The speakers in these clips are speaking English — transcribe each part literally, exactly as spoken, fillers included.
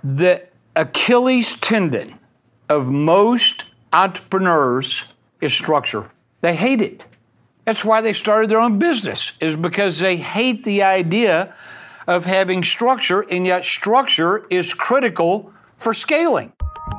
The Achilles tendon of most entrepreneurs is structure. They hate it. That's why they started their own business, is because they hate the idea of having structure, and yet structure is critical for scaling.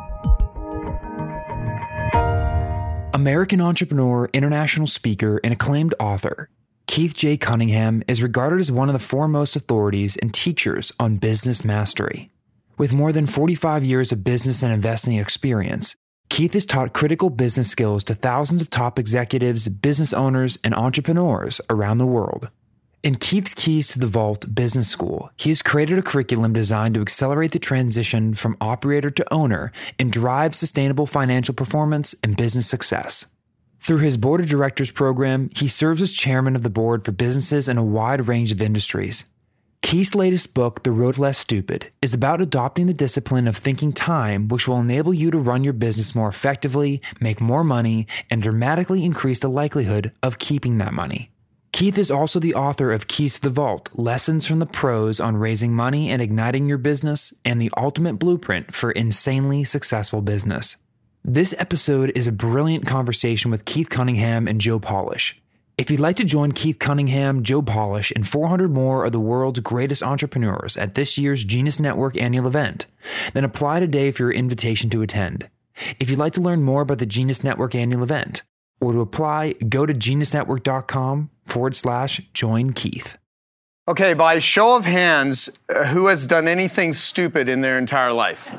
American entrepreneur, international speaker, and acclaimed author, Keith J. Cunningham is regarded as one of the foremost authorities and teachers on business mastery. With more than forty-five years of business and investing experience, Keith has taught critical business skills to thousands of top executives, business owners, and entrepreneurs around the world. In Keith's Keys to the Vault Business School, he has created a curriculum designed to accelerate the transition from operator to owner and drive sustainable financial performance and business success. Through his Board of Directors program, he serves as chairman of the board for businesses in a wide range of industries. Keith's latest book, The Road Less Stupid, is about adopting the discipline of thinking time, which will enable you to run your business more effectively, make more money, and dramatically increase the likelihood of keeping that money. Keith is also the author of Keys to the Vault, Lessons from the Pros on Raising Money and Igniting Your Business, and the Ultimate Blueprint for Insanely Successful Business. This episode is a brilliant conversation with Keith Cunningham and Joe Polish. If you'd like to join Keith Cunningham, Joe Polish, and four hundred more of the world's greatest entrepreneurs at this year's Genius Network annual event, then apply today for your invitation to attend. If you'd like to learn more about the Genius Network annual event, or to apply, go to geniusnetwork.com forward slash join Keith. Okay, by show of hands, uh, who has done anything stupid in their entire life?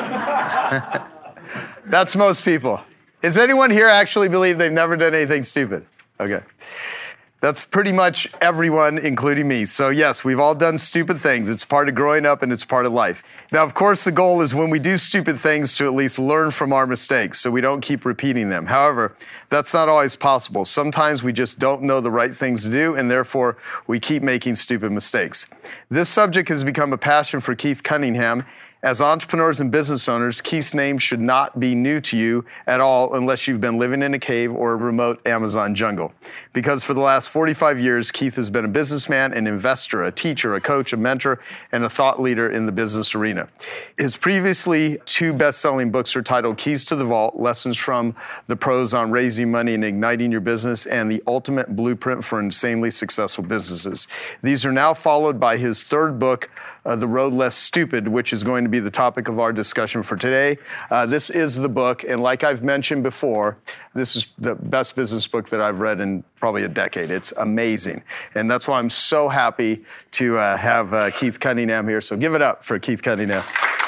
That's most people. Does anyone here actually believe they've never done anything stupid? Okay. That's pretty much everyone, including me. So yes, we've all done stupid things. It's part of growing up and it's part of life. Now, of course, the goal is when we do stupid things to at least learn from our mistakes so we don't keep repeating them. However, that's not always possible. Sometimes we just don't know the right things to do, and therefore we keep making stupid mistakes. This subject has become a passion for Keith Cunningham. As entrepreneurs and business owners, Keith's name should not be new to you at all unless you've been living in a cave or a remote Amazon jungle. Because for the last forty-five years, Keith has been a businessman, an investor, a teacher, a coach, a mentor, and a thought leader in the business arena. His previously two best-selling books are titled Keys to the Vault, Lessons from the Pros on Raising Money and Igniting Your Business, and The Ultimate Blueprint for Insanely Successful Businesses. These are now followed by his third book, Uh, The Road Less Stupid, which is going to be the topic of our discussion for today. Uh, this is the book, and like I've mentioned before, this is the best business book that I've read in probably a decade. It's amazing, and that's why I'm so happy to uh, have uh, Keith Cunningham here. So give it up for Keith Cunningham.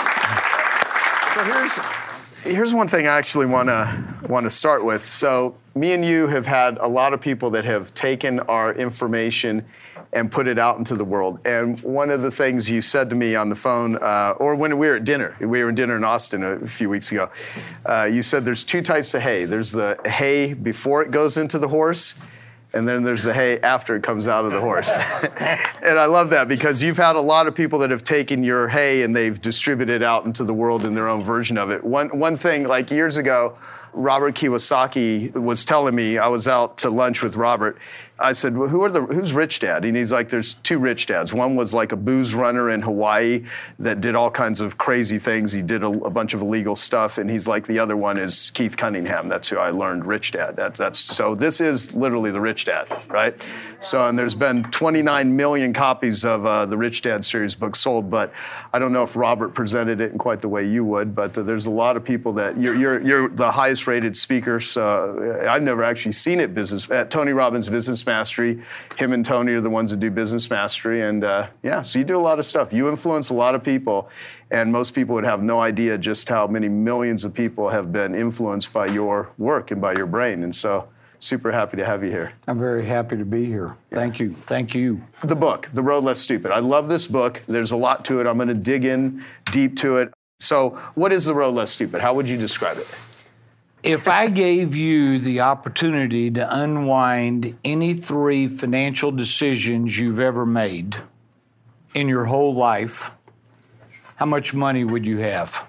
So here's here's one thing I actually want to want to start with. So me and you have had a lot of people that have taken our information and put it out into the world. And one of the things you said to me on the phone, uh, or when we were at dinner, we were at dinner in Austin a few weeks ago, uh, you said there's two types of hay. There's the hay before it goes into the horse, and then there's the hay after it comes out of the horse. And I love that because you've had a lot of people that have taken your hay and they've distributed it out into the world in their own version of it. One, one thing, like years ago, Robert Kiyosaki was telling me, I was out to lunch with Robert. I said, well, who are the, who's Rich Dad? And he's like, there's two Rich Dads. One was like a booze runner in Hawaii that did all kinds of crazy things. He did a, a bunch of illegal stuff. And he's like, the other one is Keith Cunningham. That's who I learned Rich Dad. That, that's so this is literally the Rich Dad, right? So, and there's been twenty-nine million copies of uh, the Rich Dad series book sold, but I don't know if Robert presented it in quite the way you would, but uh, there's a lot of people that, you're, you're, you're the highest rated speaker. So I've never actually seen it business, at Tony Robbins Business Mastery. Him and Tony are the ones that do Business Mastery. And uh, yeah, so you do a lot of stuff. You influence a lot of people. And most people would have no idea just how many millions of people have been influenced by your work and by your brain. And so super happy to have you here. I'm very happy to be here. Yeah. Thank you. Thank you. The book, The Road Less Stupid. I love this book. There's a lot to it. I'm going to dig in deep to it. So what is The Road Less Stupid? How would you describe it? If I gave you the opportunity to unwind any three financial decisions you've ever made in your whole life, how much money would you have?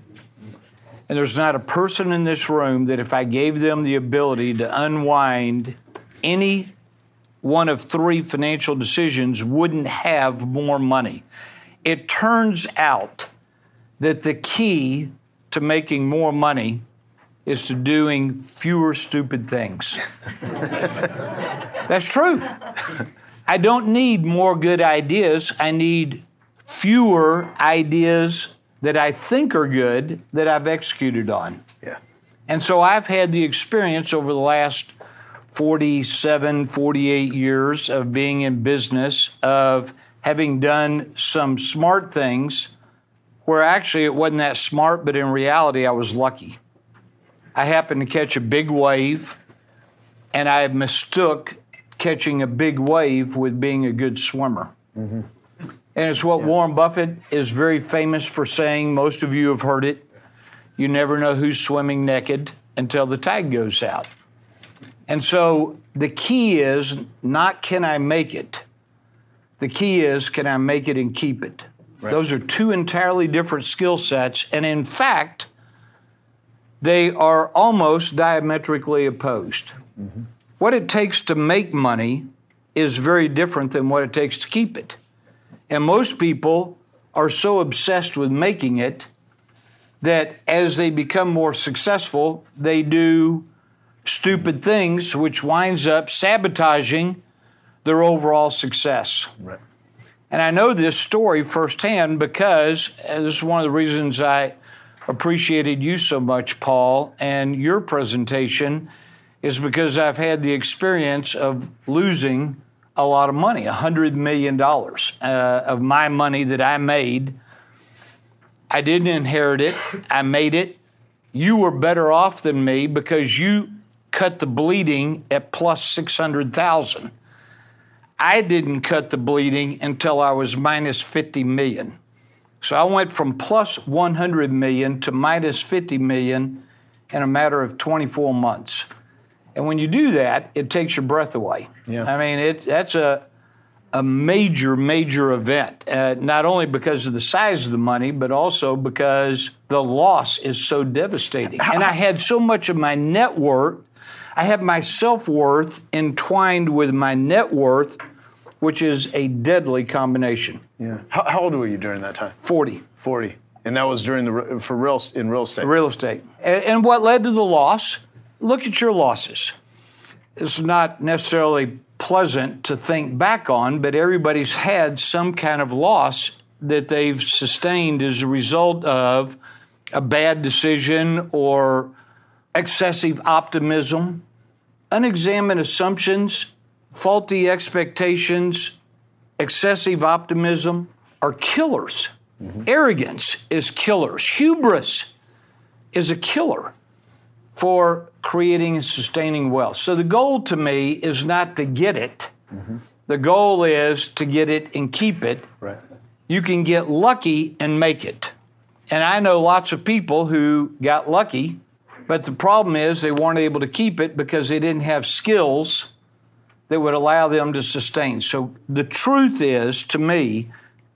And there's not a person in this room that if I gave them the ability to unwind any one of three financial decisions wouldn't have more money. It turns out that the key to making more money is to doing fewer stupid things. That's true. I don't need more good ideas. I need fewer ideas that I think are good that I've executed on. Yeah. And so I've had the experience over the last forty-seven, forty-eight years of being in business, of having done some smart things where actually it wasn't that smart, but in reality I was lucky. I happened to catch a big wave, and I mistook catching a big wave with being a good swimmer. Mm-hmm. And it's what yeah. Warren Buffett is very famous for saying. Most of you have heard it. You never know who's swimming naked until the tide goes out. And so the key is not can I make it? The key is can I make it and keep it? Right. Those are two entirely different skill sets. And in fact, they are almost diametrically opposed. Mm-hmm. What it takes to make money is very different than what it takes to keep it. And most people are so obsessed with making it that as they become more successful, they do stupid things, which winds up sabotaging their overall success. Right. And I know this story firsthand because, and this is one of the reasons I appreciated you so much, Paul, and your presentation, is because I've had the experience of losing a lot of money, one hundred million dollars uh, of my money that I made. I didn't inherit it. I made it. You were better off than me because you cut the bleeding at plus six hundred thousand. I didn't cut the bleeding until I was minus fifty million. So I went from plus one hundred million to minus fifty million in a matter of twenty-four months. And when you do that, it takes your breath away. Yeah. I mean, it, that's a, a major, major event, uh, not only because of the size of the money, but also because the loss is so devastating. And I had so much of my net worth, I have my self-worth entwined with my net worth, which is a deadly combination. Yeah. How, how old were you during that time? forty. forty. And that was during the, for real, in real estate? Real estate. And, and what led to the loss? Look at your losses. It's not necessarily pleasant to think back on, but everybody's had some kind of loss that they've sustained as a result of a bad decision or excessive optimism, unexamined assumptions, faulty expectations, excessive optimism are killers. Mm-hmm. Arrogance is killers. Hubris is a killer for creating and sustaining wealth. So the goal to me is not to get it. Mm-hmm. The goal is to get it and keep it. Right. You can get lucky and make it. And I know lots of people who got lucky, but the problem is they weren't able to keep it because they didn't have skills that would allow them to sustain. So the truth is, to me,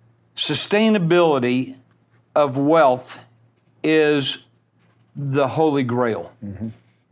sustainability of wealth is the holy grail. Mm-hmm.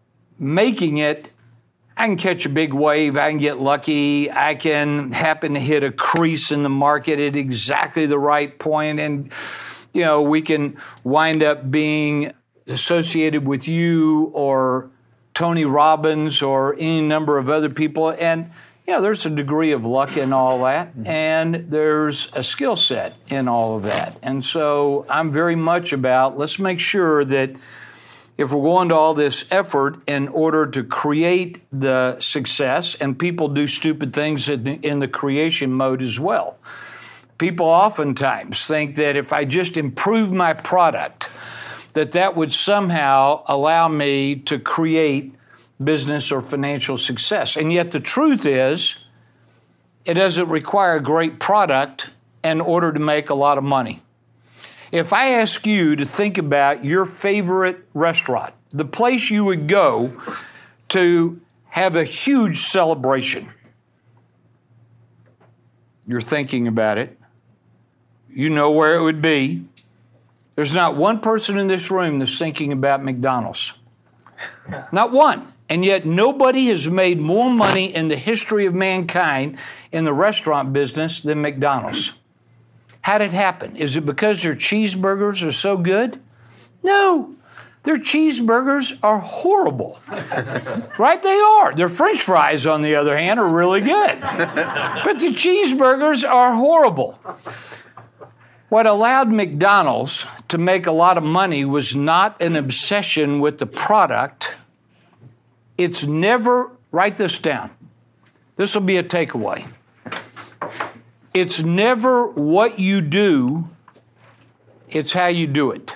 Making it, I can catch a big wave, I can get lucky, I can happen to hit a crease in the market at exactly the right point, and you know, we can wind up being associated with you or Tony Robbins or any number of other people. And you know, there's a degree of luck in all that, mm-hmm. and there's a skill set in all of that. And so I'm very much about, let's make sure that if we're going to all this effort in order to create the success, and people do stupid things in the, in the creation mode as well. People oftentimes think that if I just improve my product, that that would somehow allow me to create business or financial success. And yet the truth is, it doesn't require a great product in order to make a lot of money. If I ask you to think about your favorite restaurant, the place you would go to have a huge celebration, you're thinking about it. You know where it would be. There's not one person in this room that's thinking about McDonald's. Not one. And yet nobody has made more money in the history of mankind in the restaurant business than McDonald's. How'd it happen? Is it because their cheeseburgers are so good? No. Their cheeseburgers are horrible. Right? They are. Their French fries, on the other hand, are really good. But the cheeseburgers are horrible. What allowed McDonald's to make a lot of money was not an obsession with the product. It's never, write this down. This will be a takeaway. It's never what you do, it's how you do it.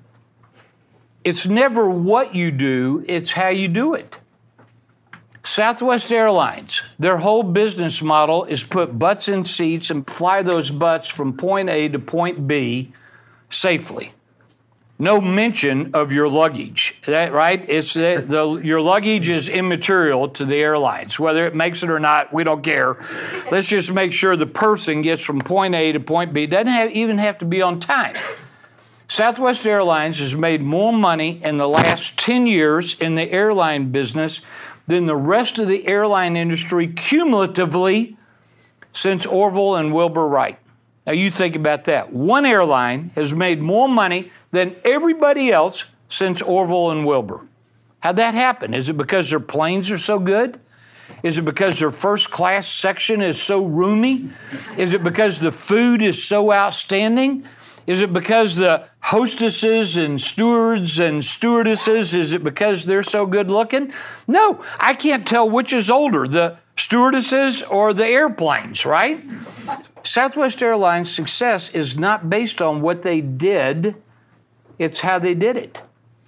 It's never what you do, it's how you do it. Southwest Airlines, their whole business model is put butts in seats and fly those butts from point A to point B safely. No mention of your luggage, that, right? It's the, the, your luggage is immaterial to the airlines. Whether it makes it or not, we don't care. Let's just make sure the person gets from point A to point B. It doesn't have, even have to be on time. Southwest Airlines has made more money in the last ten years in the airline business than the rest of the airline industry cumulatively since Orville and Wilbur Wright. Now you think about that. One airline has made more money than everybody else since Orville and Wilbur. How'd that happen? Is it because their planes are so good? Is it because their first class section is so roomy? Is it because the food is so outstanding? Is it because the hostesses and stewards and stewardesses, is it because they're so good looking? No, I can't tell which is older, the stewardesses or the airplanes, right? Southwest Airlines' success is not based on what they did, it's how they did it.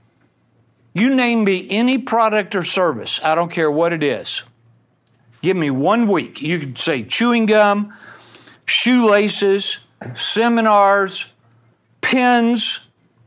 You name me any product or service, I don't care what it is. Give me one week. You could say chewing gum, shoelaces, seminars, pens,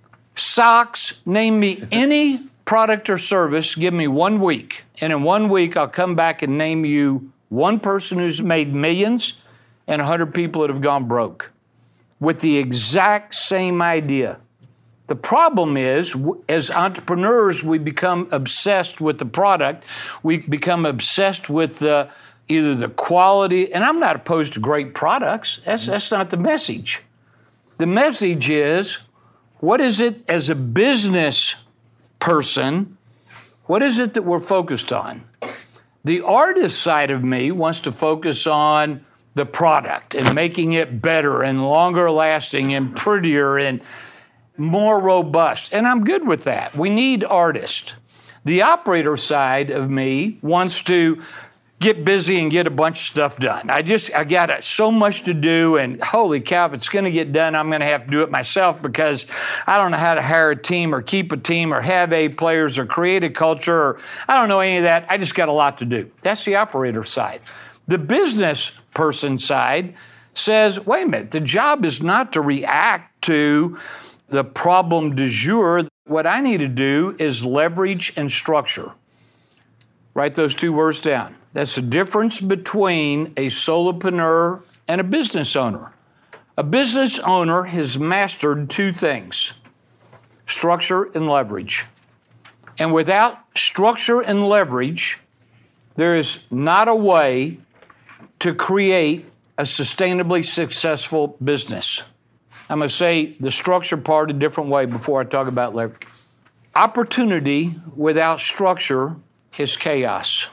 socks, name me any product or service, give me one week. And in one week, I'll come back and name you one person who's made millions and one hundred people that have gone broke with the exact same idea. The problem is, as entrepreneurs, we become obsessed with the product. We become obsessed with the, either the quality, and I'm not opposed to great products. That's, that's not the message. The message is, what is it as a business person, what is it that we're focused on? The artist side of me wants to focus on the product and making it better and longer lasting and prettier and more robust. And I'm good with that. We need artists. The operator side of me wants to get busy and get a bunch of stuff done. I just, I got so much to do, and holy cow, if it's going to get done, I'm going to have to do it myself because I don't know how to hire a team or keep a team or have A players or create a culture, or I don't know any of that. I just got a lot to do. That's the operator side. The business person side says, wait a minute, the job is not to react to the problem du jour. What I need to do is leverage and structure. Write those two words down. That's the difference between a solopreneur and a business owner. A business owner has mastered two things, structure and leverage. And without structure and leverage, there is not a way to create a sustainably successful business. I'm going to say the structure part a different way before I talk about leverage. Opportunity without structure is chaos.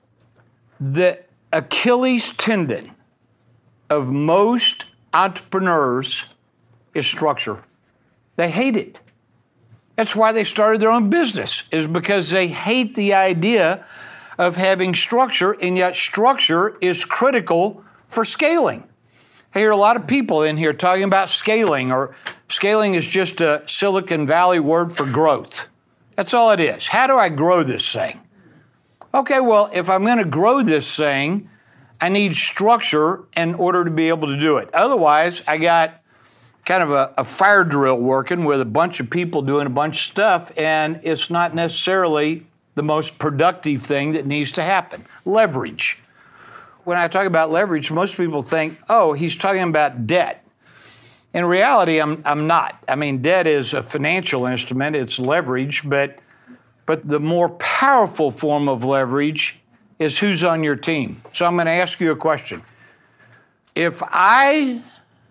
The Achilles tendon of most entrepreneurs is structure. They hate it. That's why they started their own business, is because they hate the idea of having structure, and yet structure is critical for scaling. I hear a lot of people in here talking about scaling, or scaling is just a Silicon Valley word for growth. That's all it is. How do I grow this thing? Okay, well, if I'm going to grow this thing, I need structure in order to be able to do it. Otherwise, I got kind of a, a fire drill working with a bunch of people doing a bunch of stuff, and it's not necessarily the most productive thing that needs to happen. Leverage. When I talk about leverage, most people think, oh, he's talking about debt. In reality, I'm, I'm not. I mean, debt is a financial instrument. It's leverage, but But the more powerful form of leverage is who's on your team. So I'm going to ask you a question. If I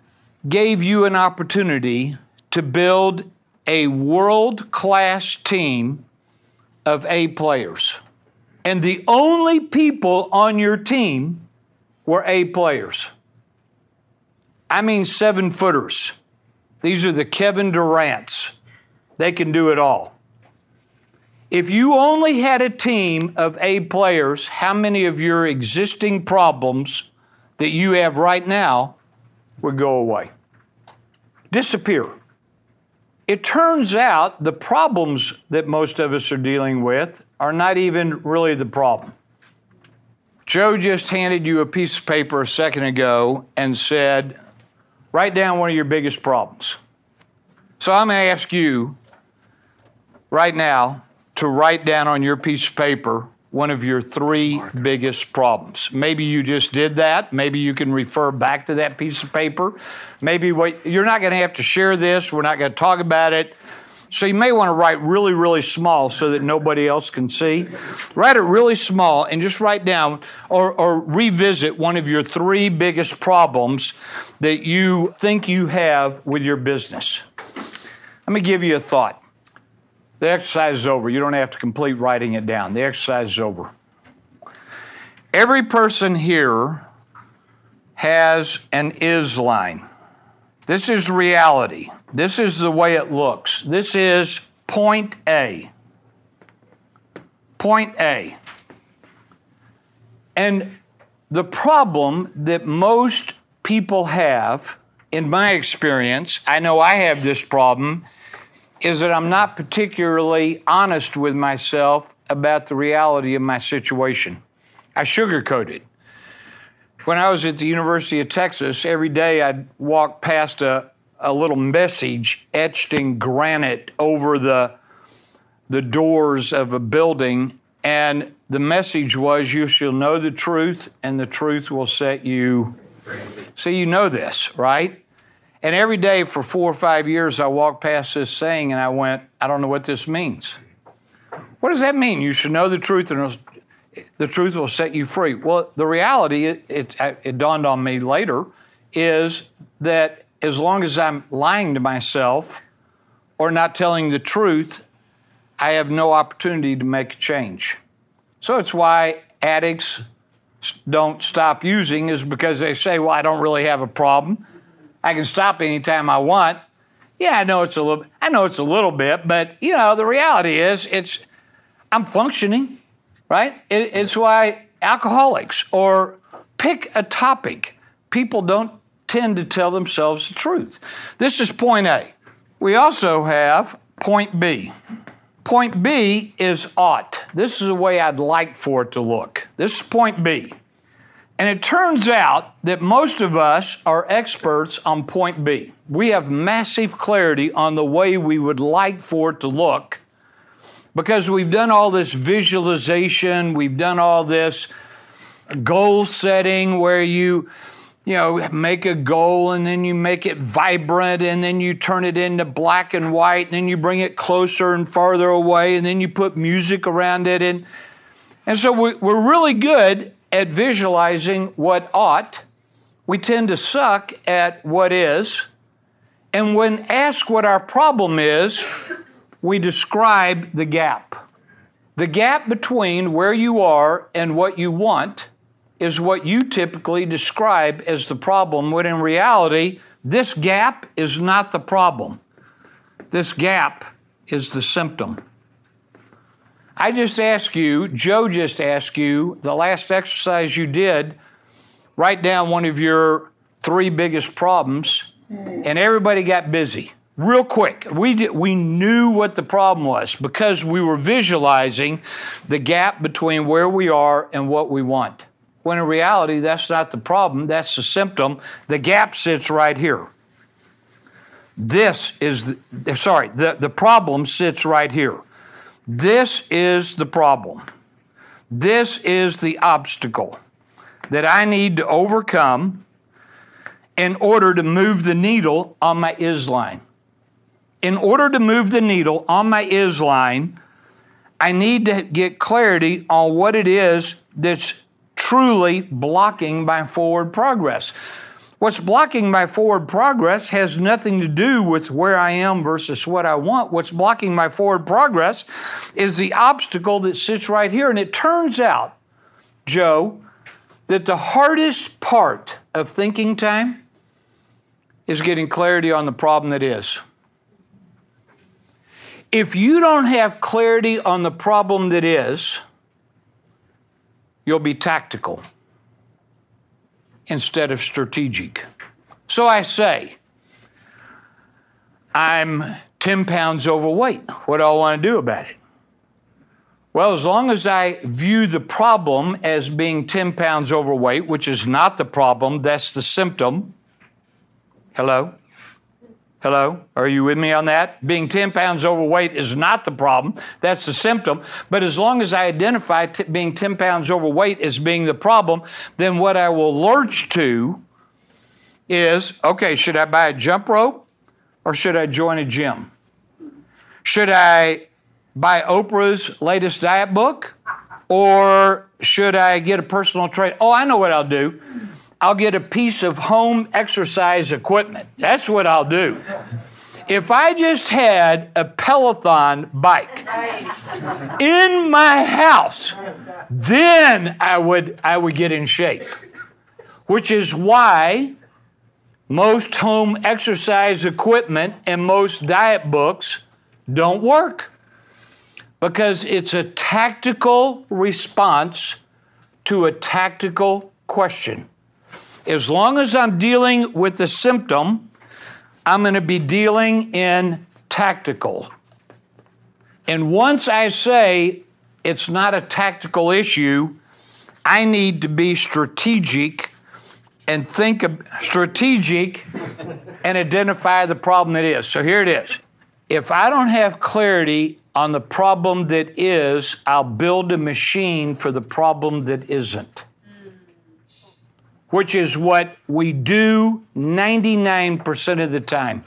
gave you an opportunity to build a world-class team of A players. And the only people on your team were A players. I mean seven footers. These are the Kevin Durants. They can do it all. If you only had a team of A players, how many of your existing problems that you have right now would go away? Disappear. It turns out the problems that most of us are dealing with are not even really the problem. Joe just handed you a piece of paper a second ago and said, write down one of your biggest problems. So I'm going to ask you right now to write down on your piece of paper one of your three biggest problems. Maybe you just did that. Maybe you can refer back to that piece of paper. Maybe what, you're not going to have to share this. We're not going to talk about it. So you may want to write really, really small so that nobody else can see. Write it really small and just write down or, or revisit one of your three biggest problems that you think you have with your business. Let me give you a thought. The exercise is over. You don't have to complete writing it down. The exercise is over. Every person here has an is line. This is reality. This is the way it looks. This is point A. Point A. And the problem that most people have, in my experience, I know I have this problem, is that I'm not particularly honest with myself about the reality of my situation. I sugarcoat it. When I was at the University of Texas, every day I'd walk past a, a little message etched in granite over the, the doors of a building, and the message was, you shall know the truth, and the truth will set you free. So you know this, right? And every day for four or five years, I walked past this saying, and I went, I don't know what this means. What does that mean? You should know the truth, and the truth will set you free. Well, the reality, it, it, it dawned on me later, is that as long as I'm lying to myself or not telling the truth, I have no opportunity to make a change. So it's why addicts don't stop using, is because they say, well, I don't really have a problem. I can stop anytime I want. Yeah, I know it's a little, I know it's a little bit, but you know, the reality is it's, I'm functioning, right? It, it's why alcoholics, or pick a topic, people don't tend to tell themselves the truth. This is point A. We also have point B. Point B is ought. This is the way I'd like for it to look. This is point B. And it turns out that most of us are experts on point B. We have massive clarity on the way we would like for it to look because we've done all this visualization, we've done all this goal setting where you, you know, make a goal and then you make it vibrant and then you turn it into black and white and then you bring it closer and farther away and then you put music around it. And, and so we, we're really good at visualizing what ought. We tend to suck at what is. And when asked what our problem is, we describe the gap. The gap between where you are and what you want is what you typically describe as the problem, when in reality, this gap is not the problem. This gap is the symptom. I just asked you, Joe just asked you, the last exercise you did, write down one of your three biggest problems, and everybody got busy real quick. We did, we knew what the problem was because we were visualizing the gap between where we are and what we want. When in reality, that's not the problem, that's the symptom. The gap sits right here. This is, the, sorry, the, the problem sits right here. This is the problem. This is the obstacle that I need to overcome in order to move the needle on my is line. In order to move the needle on my is line, I need to get clarity on what it is that's truly blocking my forward progress. What's blocking my forward progress has nothing to do with where I am versus what I want. What's blocking my forward progress is the obstacle that sits right here. And it turns out, Joe, that the hardest part of thinking time is getting clarity on the problem that is. If you don't have clarity on the problem that is, you'll be tactical instead of strategic. So I say, I'm ten pounds overweight. What do I want to do about it? Well, as long as I view the problem as being ten pounds overweight, which is not the problem, that's the symptom. Hello? Hello? Are you with me on that? Being ten pounds overweight is not the problem. That's the symptom. But as long as I identify t- being ten pounds overweight as being the problem, then what I will lurch to is, okay, should I buy a jump rope or should I join a gym? Should I buy Oprah's latest diet book or should I get a personal trainer? Oh, I know what I'll do. I'll get a piece of home exercise equipment. That's what I'll do. If I just had a Peloton bike in my house, then I would I would get in shape. Which is why most home exercise equipment and most diet books don't work. Because it's a tactical response to a tactical question. As long as I'm dealing with the symptom, I'm going to be dealing in tactical. And once I say it's not a tactical issue, I need to be strategic and think of strategic and identify the problem that is. So here it is. If I don't have clarity on the problem that is, I'll build a machine for the problem that isn't. Which is what we do ninety-nine percent of the time.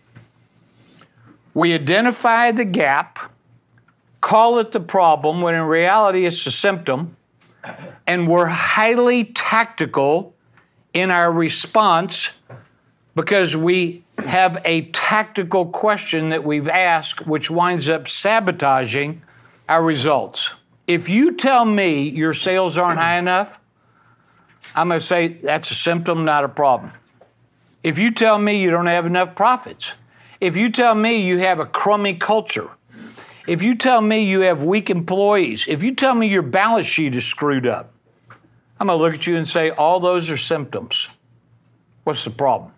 We identify the gap, call it the problem, when in reality it's the symptom, and we're highly tactical in our response because we have a tactical question that we've asked, which winds up sabotaging our results. If you tell me your sales aren't high enough, I'm going to say that's a symptom, not a problem. If you tell me you don't have enough profits, if you tell me you have a crummy culture, if you tell me you have weak employees, if you tell me your balance sheet is screwed up, I'm going to look at you and say all those are symptoms. What's the problem?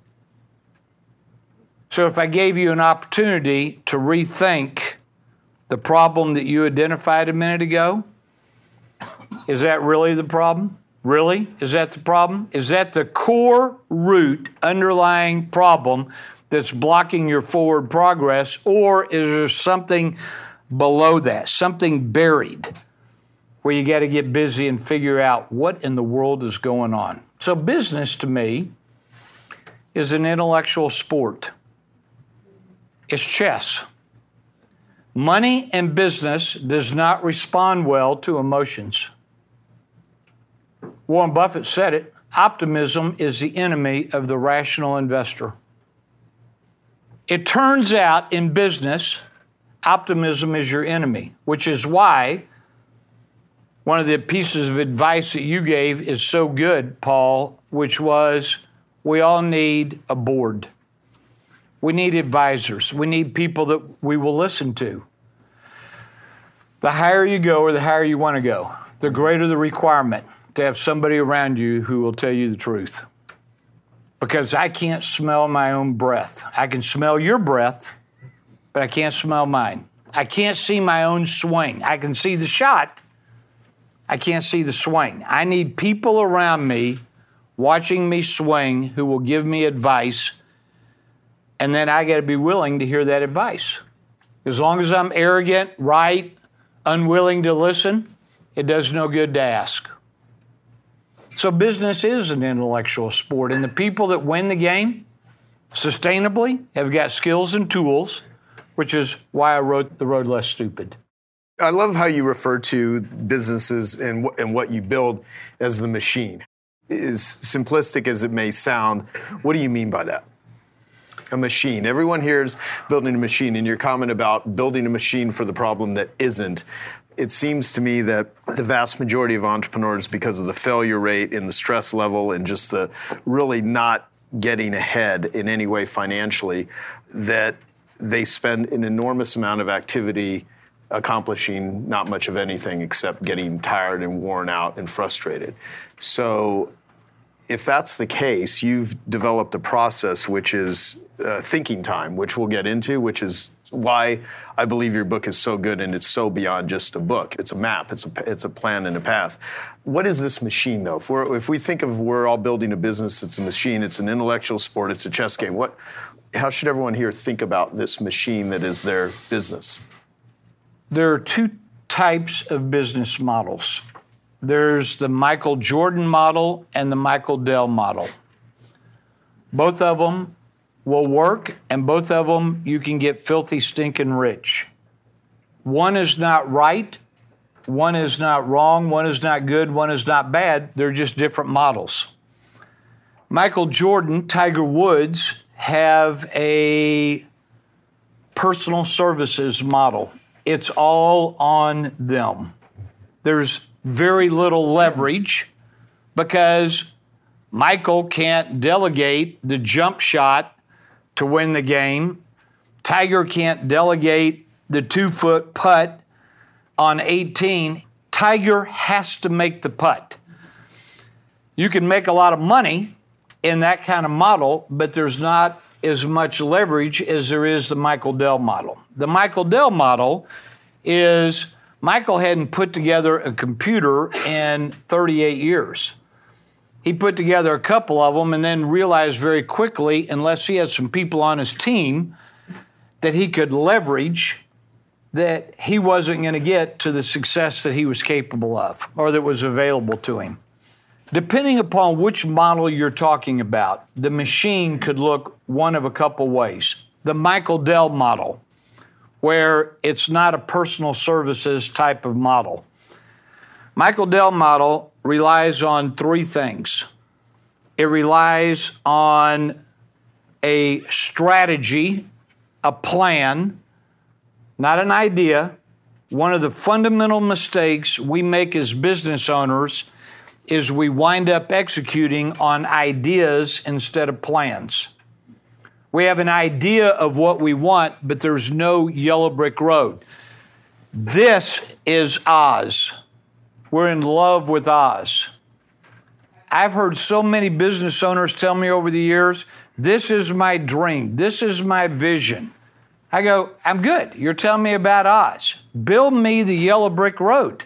So if I gave you an opportunity to rethink the problem that you identified a minute ago, is that really the problem? Really? Is that the problem? Is that the core root underlying problem that's blocking your forward progress, or is there something below that, something buried, where you got to get busy and figure out what in the world is going on? So business to me is an intellectual sport. It's chess. Money and business does not respond well to emotions. Warren Buffett said it, optimism is the enemy of the rational investor. It turns out in business, optimism is your enemy, which is why one of the pieces of advice that you gave is so good, Paul, which was we all need a board. We need advisors. We need people that we will listen to. The higher you go or the higher you want to go, the greater the requirement to have somebody around you who will tell you the truth. Because I can't smell my own breath. I can smell your breath, but I can't smell mine. I can't see my own swing. I can see the shot. I can't see the swing. I need people around me watching me swing who will give me advice, and then I got to be willing to hear that advice. As long as I'm arrogant, right, unwilling to listen, it does no good to ask. So business is an intellectual sport, and the people that win the game sustainably have got skills and tools, which is why I wrote The Road Less Stupid. I love how you refer to businesses and, and what you build as the machine. as simplistic as it may sound, what do you mean by that? A machine. Everyone here is building a machine, and your comment about building a machine for the problem that isn't. It seems to me that the vast majority of entrepreneurs, because of the failure rate and the stress level and just the really not getting ahead in any way financially, that they spend an enormous amount of activity accomplishing not much of anything except getting tired and worn out and frustrated. So if that's the case, you've developed a process which is uh, thinking time, which we'll get into, which is why I believe your book is so good, and it's so beyond just a book. It's a map. It's a it's a plan and a path. What is this machine, though? If we're if we think of we're all building a business, it's a machine. It's an intellectual sport. It's a chess game. What? How should everyone here think about this machine that is their business? There are two types of business models. There's the Michael Jordan model and the Michael Dell model. Both of them will work, and both of them you can get filthy, stinking rich. One is not right, one is not wrong, one is not good, one is not bad. They're just different models. Michael Jordan, Tiger Woods have a personal services model. It's all on them. There's very little leverage because Michael can't delegate the jump shot to win the game. Tiger can't delegate the two-foot putt on eighteen. Tiger has to make the putt. You can make a lot of money in that kind of model, but there's not as much leverage as there is the Michael Dell model. The Michael Dell model is Michael hadn't put together a computer in thirty-eight years. He put together a couple of them and then realized very quickly, unless he had some people on his team that he could leverage, that he wasn't going to get to the success that he was capable of or that was available to him. Depending upon which model you're talking about, the machine could look one of a couple ways. The Michael Dell model, where it's not a personal services type of model. Michael Dell model relies on three things. It relies on a strategy, a plan, not an idea. One of the fundamental mistakes we make as business owners is we wind up executing on ideas instead of plans. We have an idea of what we want, but there's no yellow brick road. This is Oz. We're in love with Oz. I've heard so many business owners tell me over the years, this is my dream. This is my vision. I go, I'm good. You're telling me about Oz. Build me the yellow brick road.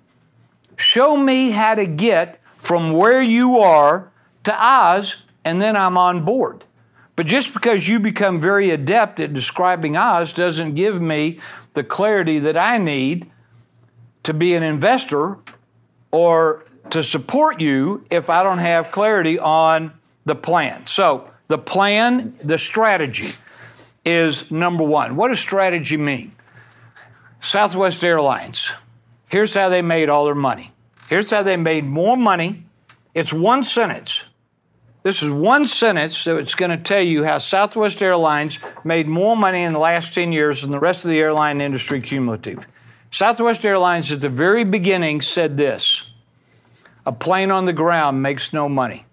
Show me how to get from where you are to Oz, and then I'm on board. But just because you become very adept at describing Oz doesn't give me the clarity that I need to be an investor or to support you if I don't have clarity on the plan. So the plan, the strategy is number one. What does strategy mean? Southwest Airlines. Here's how they made all their money. Here's how they made more money. It's one sentence. This is one sentence, so it's going to tell you how Southwest Airlines made more money in the last ten years than the rest of the airline industry cumulative. Southwest Airlines at the very beginning said this: a plane on the ground makes no money.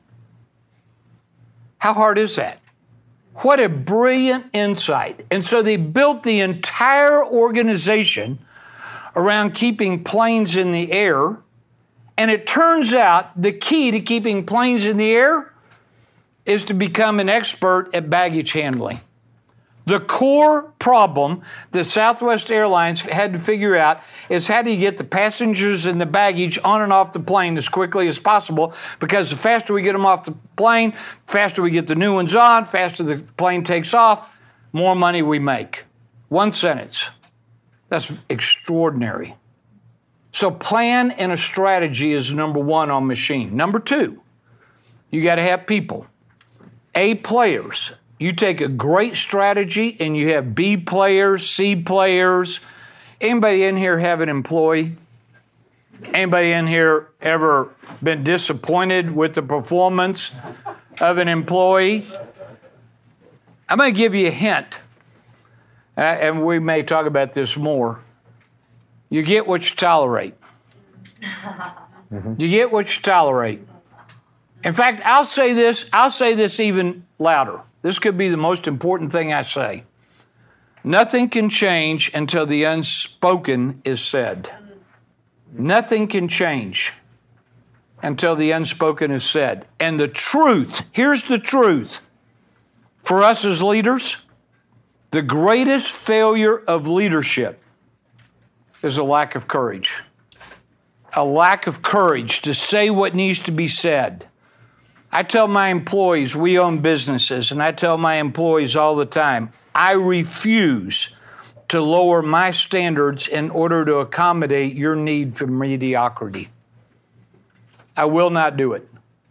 How hard is that? What a brilliant insight. And so they built the entire organization around keeping planes in the air. And it turns out the key to keeping planes in the air is to become an expert at baggage handling. The core problem that Southwest Airlines had to figure out is how do you get the passengers and the baggage on and off the plane as quickly as possible, because the faster we get them off the plane, faster we get the new ones on, faster the plane takes off, more money we make. One sentence. That's extraordinary. So plan and a strategy is number one on machine. Number two, you got to have people. A players. You take a great strategy and you have B players, C players. Anybody in here have an employee? Anybody in here ever been disappointed with the performance of an employee? I'm going to give you a hint, uh, and we may talk about this more. You get what you tolerate. Mm-hmm. You get what you tolerate. In fact, I'll say this, I'll say this even louder. This could be the most important thing I say. Nothing can change until the unspoken is said. Nothing can change until the unspoken is said. And the truth, here's the truth. For us as leaders, the greatest failure of leadership is a lack of courage. A lack of courage to say what needs to be said. I tell my employees, we own businesses, and I tell my employees all the time, I refuse to lower my standards in order to accommodate your need for mediocrity. I will not do it.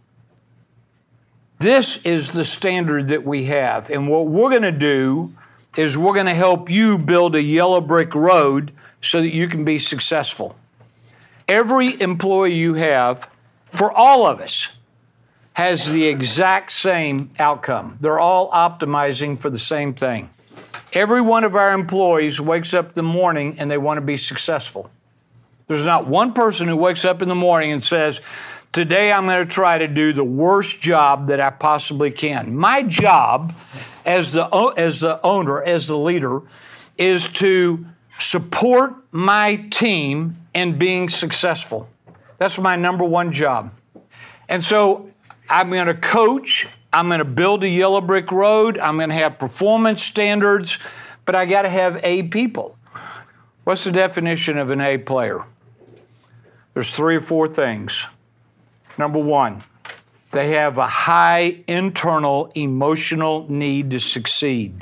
This is the standard that we have, and what we're going to do is we're going to help you build a yellow brick road so that you can be successful. Every employee you have, for all of us, has the exact same outcome. They're all optimizing for the same thing. Every one of our employees wakes up in the morning and they want to be successful. There's not one person who wakes up in the morning and says, today I'm going to try to do the worst job that I possibly can. My job as the, as the owner, as the leader, is to support my team in being successful. That's my number one job. And so I'm going to coach, I'm going to build a yellow brick road, I'm going to have performance standards, but I got to have A people. What's the definition of an A player? There's three or four things. Number one, they have a high internal emotional need to succeed.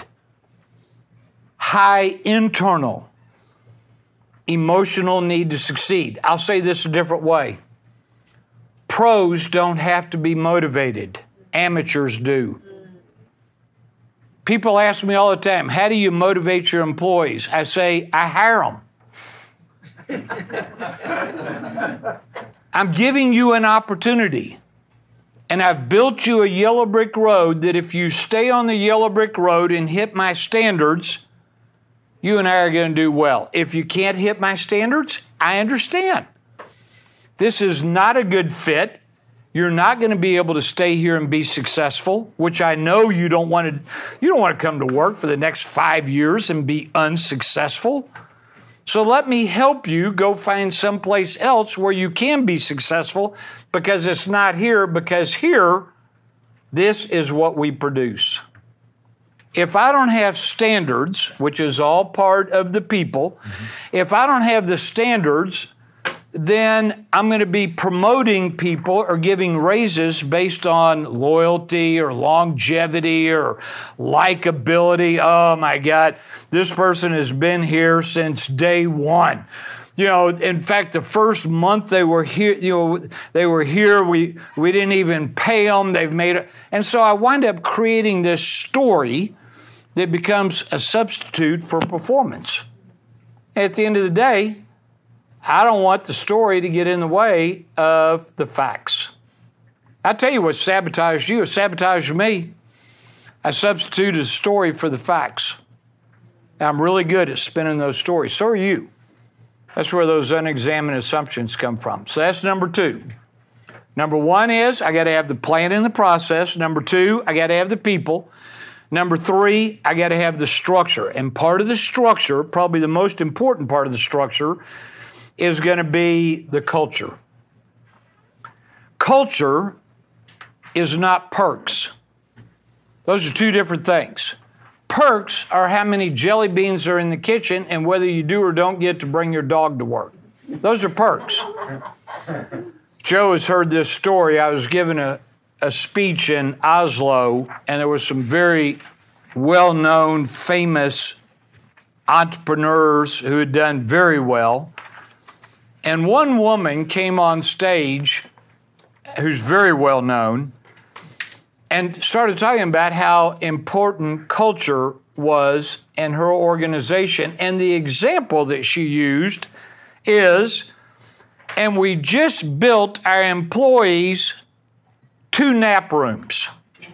High internal emotional need to succeed. I'll say this a different way. Pros don't have to be motivated. Amateurs do. People ask me all the time, how do you motivate your employees? I say, I hire them. I'm giving you an opportunity. And I've built you a yellow brick road that if you stay on the yellow brick road and hit my standards, you and I are going to do well. If you can't hit my standards, I understand. This is not a good fit. You're not going to be able to stay here and be successful, which I know you don't want to, you don't want to come to work for the next five years and be unsuccessful. So let me help you go find someplace else where you can be successful, because it's not here, because here, this is what we produce. If I don't have standards, which is all part of the people, mm-hmm. if I don't have the standards, then I'm going to be promoting people or giving raises based on loyalty or longevity or likability. Oh my God, this person has been here since day one. You know, in fact, the first month they were here, you know, they were here, we, we didn't even pay them. They've made it. And so I wind up creating this story that becomes a substitute for performance. At the end of the day, I don't want the story to get in the way of the facts. I tell you what sabotaged you, it sabotaged me. I substituted a story for the facts. I'm really good at spinning those stories. So are you. That's where those unexamined assumptions come from. So that's number two. Number one is I got to have the plan and the process. Number two, I got to have the people. Number three, I got to have the structure. And part of the structure, probably the most important part of the structure, is going to be the culture. Culture is not perks. Those are two different things. Perks are how many jelly beans are in the kitchen and whether you do or don't get to bring your dog to work. Those are perks. Joe has heard this story. I was given a, a speech in Oslo, and there were some very well-known, famous entrepreneurs who had done very well. And one woman came on stage who's very well known and started talking about how important culture was in her organization. And the example that she used is and we just built our employees two nap rooms.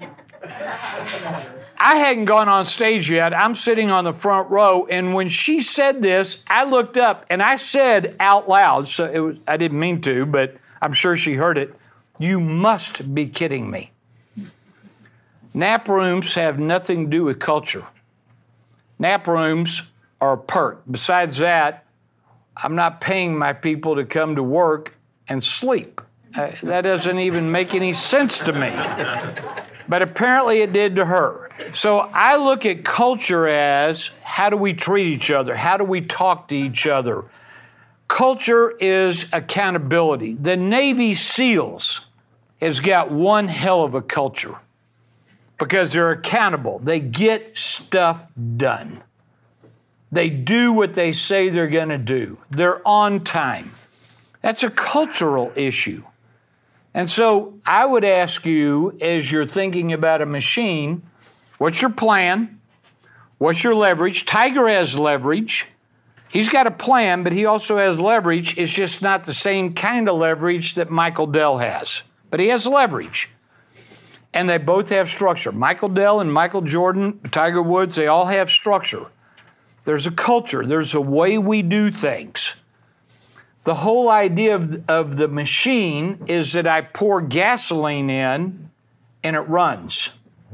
I hadn't gone on stage yet. I'm sitting on the front row, and when she said this, I looked up, and I said out loud, so it was, I didn't mean to, but I'm sure she heard it, "You must be kidding me." Nap rooms have nothing to do with culture. Nap rooms are a perk. Besides that, I'm not paying my people to come to work and sleep. Uh, that doesn't even make any sense to me. But apparently it did to her. So I look at culture as, how do we treat each other? How do we talk to each other? Culture is accountability. The Navy SEALs has got one hell of a culture because they're accountable. They get stuff done. They do what they say they're going to do. They're on time. That's a cultural issue. And so I would ask you, as you're thinking about a machine, what's your plan? What's your leverage? Tiger has leverage. He's got a plan, but he also has leverage. It's just not the same kind of leverage that Michael Dell has. But he has leverage. And they both have structure. Michael Dell and Michael Jordan, Tiger Woods, they all have structure. There's a culture. There's a way we do things. The whole idea of, of the machine is that I pour gasoline in and it runs,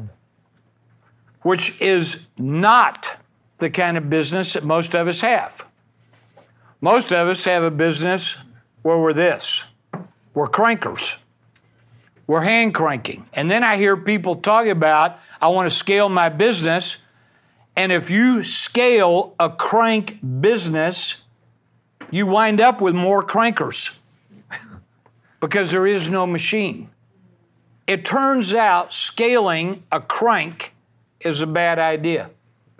which is not the kind of business that most of us have. Most of us have a business where we're this. We're crankers. We're hand cranking. And then I hear people talk about, I want to scale my business. And if you scale a crank business, you wind up with more crankers because there is no machine. It turns out scaling a crank is a bad idea.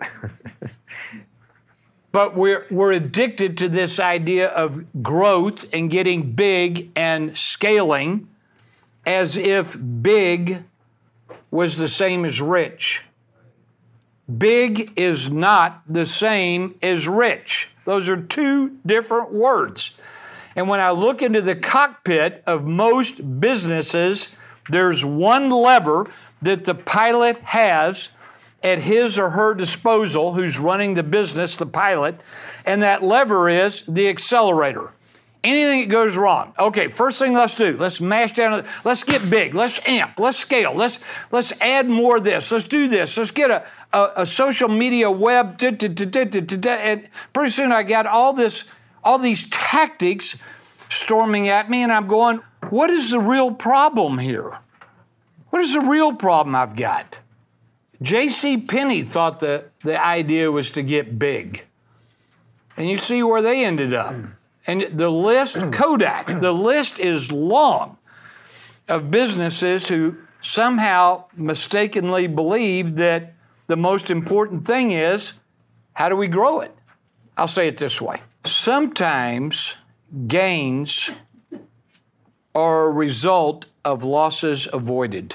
But we're, we're addicted to this idea of growth and getting big and scaling as if big was the same as rich. Big is not the same as rich. Those are two different words. And when I look into the cockpit of most businesses, there's one lever that the pilot has at his or her disposal, who's running the business, the pilot, and that lever is the accelerator. Anything that goes wrong. Okay, first thing let's do, let's mash down, let's get big, let's amp, let's scale, let's let's add more of this, let's do this, let's get a, a, a social media web, da, da, da, da, da, da, and pretty soon I got all this, all these tactics storming at me, and I'm going, what is the real problem here? What is the real problem I've got? J C Penney thought the, the idea was to get big. And you see where they ended up. And the list, Kodak, the list is long of businesses who somehow mistakenly believe that the most important thing is, how do we grow it? I'll say it this way. Sometimes gains are a result of losses avoided.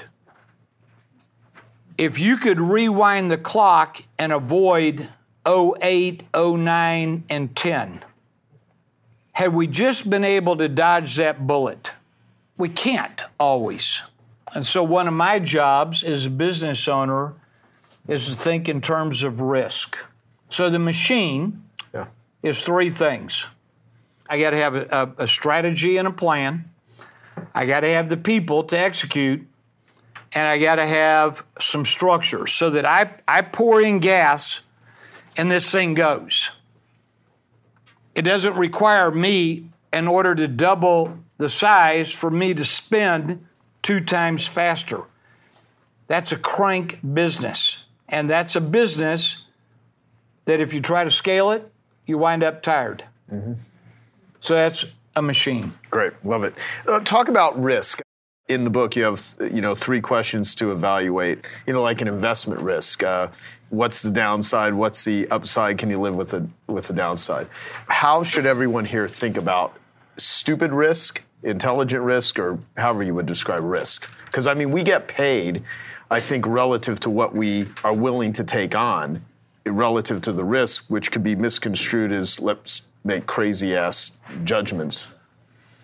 If you could rewind the clock and avoid oh eight, oh nine, and ten, had we just been able to dodge that bullet, we can't always. And so one of my jobs as a business owner is to think in terms of risk. So the machine yeah. is three things. I got to have a, a, a strategy and a plan. I got to have the people to execute. And I got to have some structure so that I, I pour in gas and this thing goes. It doesn't require me, in order to double the size, for me to spend two times faster. That's a crank business. And that's a business that if you try to scale it, you wind up tired. Mm-hmm. So that's a machine. Great, love it. Uh, talk about risk. In the book, you have, you know, three questions to evaluate, you know, like an investment risk. Uh, what's the downside? What's the upside? Can you live with the, with the downside? How should everyone here think about stupid risk, intelligent risk, or however you would describe risk? Because, I mean, we get paid, I think, relative to what we are willing to take on, relative to the risk, which could be misconstrued as let's make crazy-ass judgments.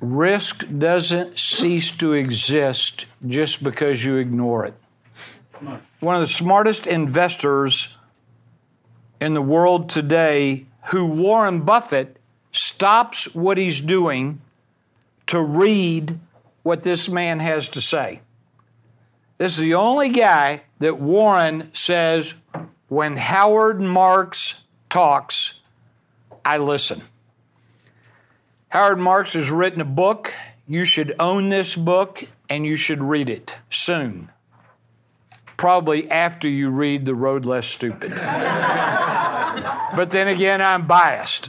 Risk doesn't cease to exist just because you ignore it. One of the smartest investors in the world today, who Warren Buffett stops what he's doing to read what this man has to say. This is the only guy that Warren says, when Howard Marks talks, I listen. Howard Marks has written a book. You should own this book and you should read it soon. Probably after you read The Road Less Stupid. But then again, I'm biased.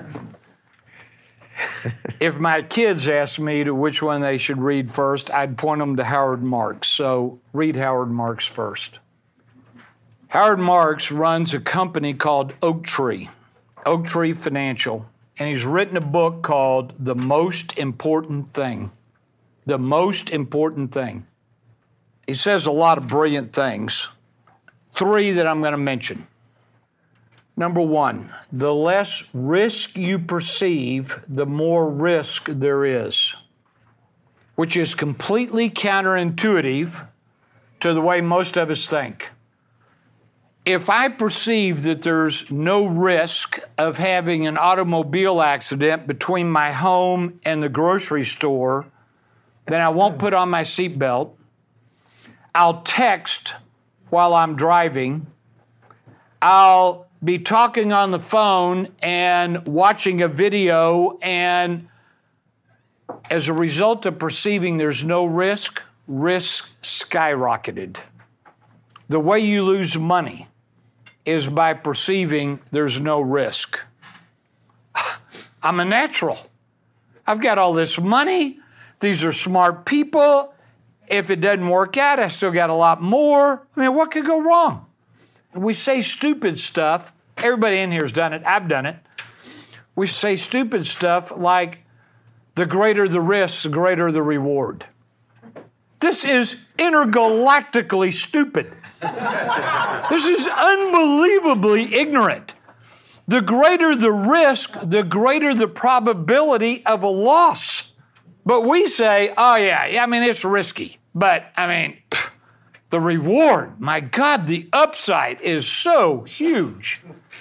If my kids asked me to which one they should read first, I'd point them to Howard Marks. So read Howard Marks first. Howard Marks runs a company called Oaktree, Oaktree Financial, and he's written a book called The Most Important Thing. The Most Important Thing. He says a lot of brilliant things. Three that I'm going to mention. Number one, the less risk you perceive, the more risk there is, which is completely counterintuitive to the way most of us think. If I perceive that there's no risk of having an automobile accident between my home and the grocery store, then I won't put on my seatbelt. I'll text while I'm driving. I'll be talking on the phone and watching a video, and as a result of perceiving there's no risk, risk skyrocketed. The way you lose money is by perceiving there's no risk. I'm a natural. I've got all this money. These are smart people. If it doesn't work out, I still got a lot more. I mean, what could go wrong? We say stupid stuff. Everybody in here has done it. I've done it. We say stupid stuff like, the greater the risk, the greater the reward. This is intergalactically stupid. This is unbelievably ignorant. The greater the risk, the greater the probability of a loss. But we say, oh yeah, yeah, I mean, it's risky. But, I mean, pff, the reward, my God, the upside is so huge.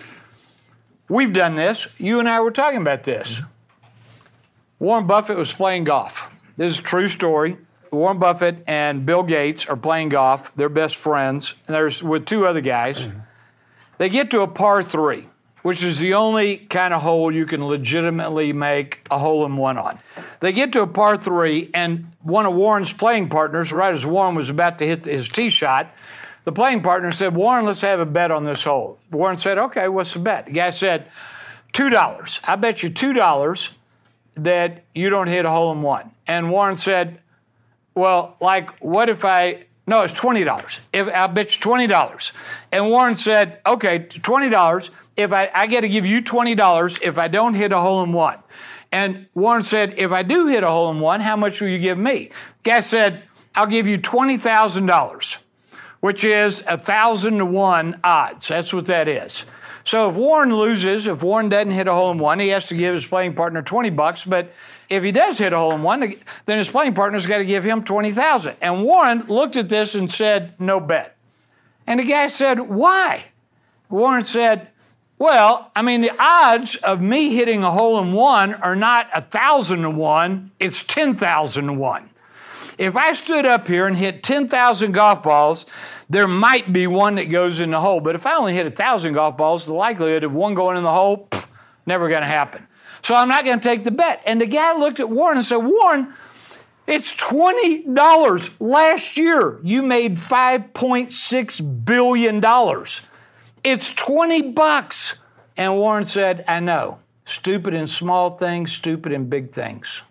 We've done this. You and I were talking about this. Warren Buffett was playing golf. This is a true story. Warren Buffett and Bill Gates are playing golf. They're best friends. And there's with two other guys. They get to a par three, which is the only kind of hole you can legitimately make a hole-in-one on. They get to a par three, and one of Warren's playing partners, right as Warren was about to hit his tee shot, the playing partner said, Warren, let's have a bet on this hole. Warren said, okay, what's the bet? The guy said, two dollars. I bet you two dollars that you don't hit a hole-in-one. And Warren said, well, like, what if I, no, it's twenty dollars. If I bet you twenty dollars. And Warren said, okay, twenty dollars. If I, I got to give you twenty dollars if I don't hit a hole-in-one. And Warren said, if I do hit a hole-in-one, how much will you give me? Guy said, I'll give you twenty thousand dollars, which is one thousand to one odds. That's what that is. So if Warren loses, if Warren doesn't hit a hole-in-one, he has to give his playing partner twenty bucks. But if he does hit a hole-in-one, then his playing partner's got to give him twenty thousand. And Warren looked at this and said, no bet. And the guy said, why? Warren said, well, I mean, the odds of me hitting a hole-in-one are not one thousand to one, it's ten thousand to one. If I stood up here and hit ten thousand golf balls, there might be one that goes in the hole. But if I only hit one thousand golf balls, the likelihood of one going in the hole, pff, never going to happen. So I'm not going to take the bet. And the guy looked at Warren and said, Warren, it's twenty dollars. Last year, you made five point six billion dollars. It's twenty bucks. And Warren said, I know. Stupid in small things, stupid in big things.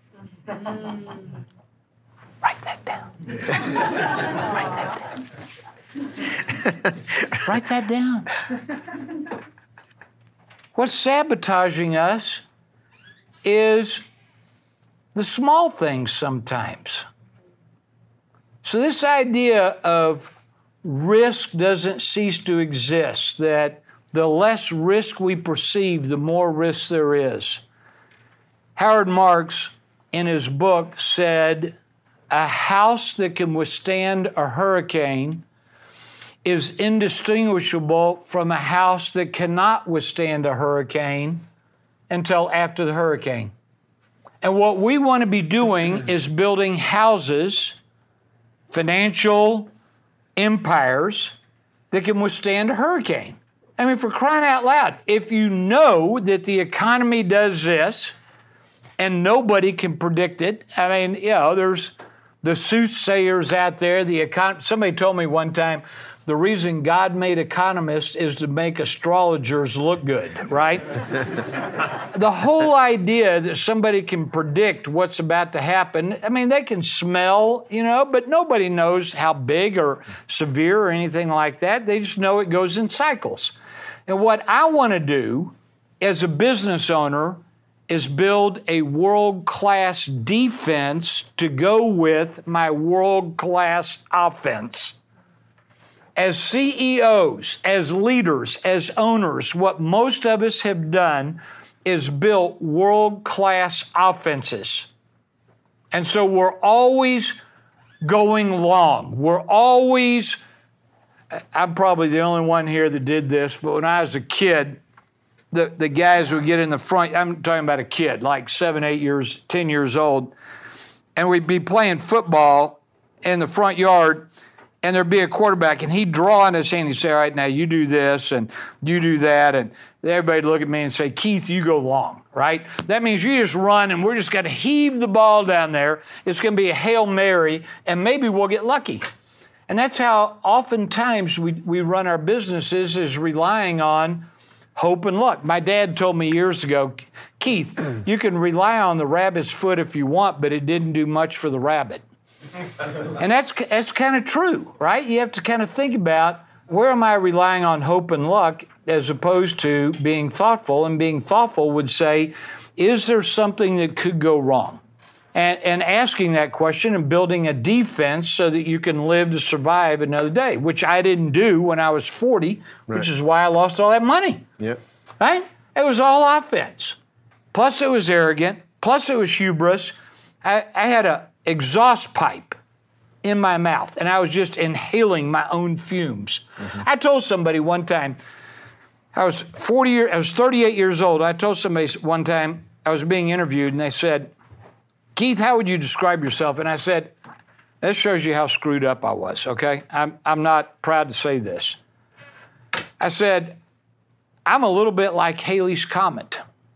Write that down. Write that down. Write that down. What's sabotaging us is the small things sometimes. So this idea of risk doesn't cease to exist, that the less risk we perceive, the more risk there is. Howard Marks in his book said, a house that can withstand a hurricane is indistinguishable from a house that cannot withstand a hurricane until after the hurricane. And what we want to be doing is building houses, financial empires that can withstand a hurricane. I mean, for crying out loud, if you know that the economy does this and nobody can predict it, I mean, you know, there's the soothsayers out there, the econ- somebody told me one time, the reason God made economists is to make astrologers look good, right? The whole idea that somebody can predict what's about to happen, I mean, they can smell, you know, but nobody knows how big or severe or anything like that. They just know it goes in cycles. And what I want to do as a business owner is build a world-class defense to go with my world-class offense. As C E Os, as leaders, as owners, what most of us have done is built world-class offenses. And so we're always going long. We're always, I'm probably the only one here that did this, but when I was a kid, the, the guys would get in the front, I'm talking about a kid, like seven, eight years, ten years old, and we'd be playing football in the front yard, and there'd be a quarterback, and he'd draw on his hand. He'd say, all right, now you do this, and you do that. And everybody'd look at me and say, Keith, you go long, right? That means you just run, and we're just going to heave the ball down there. It's going to be a Hail Mary, and maybe we'll get lucky. And that's how oftentimes we, we run our businesses, is relying on hope and luck. My dad told me years ago, Keith, you can rely on the rabbit's foot if you want, but it didn't do much for the rabbit. And that's that's kind of true, right? You have to kind of think about, where am I relying on hope and luck as opposed to being thoughtful? And being thoughtful would say, is there something that could go wrong? And, and asking that question and building a defense so that you can live to survive another day, which I didn't do when I was forty, right. Which is why I lost all that money. Yep. Right? It was all offense. Plus it was arrogant. Plus it was hubris. I, I had a exhaust pipe in my mouth, and I was just inhaling my own fumes. Mm-hmm. I told somebody one time, I was forty years, I was thirty-eight years old. I told somebody one time, I was being interviewed, and they said, Keith, how would you describe yourself? And I said, this shows you how screwed up I was, okay? I'm, I'm not proud to say this. I said, I'm a little bit like Halley's Comet.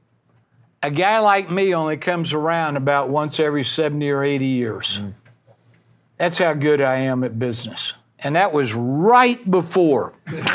A guy like me only comes around about once every seventy or eighty years. Mm. That's how good I am at business. And that was right before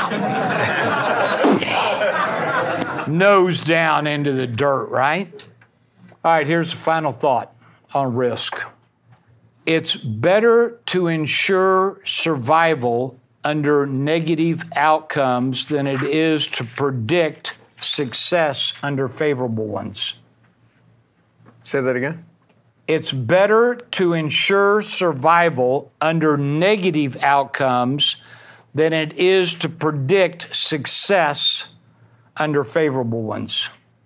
nose down into the dirt, right? All right, here's the final thought on risk. It's better to ensure survival under negative outcomes than it is to predict success under favorable ones. Say that again. It's better to ensure survival under negative outcomes than it is to predict success under favorable ones.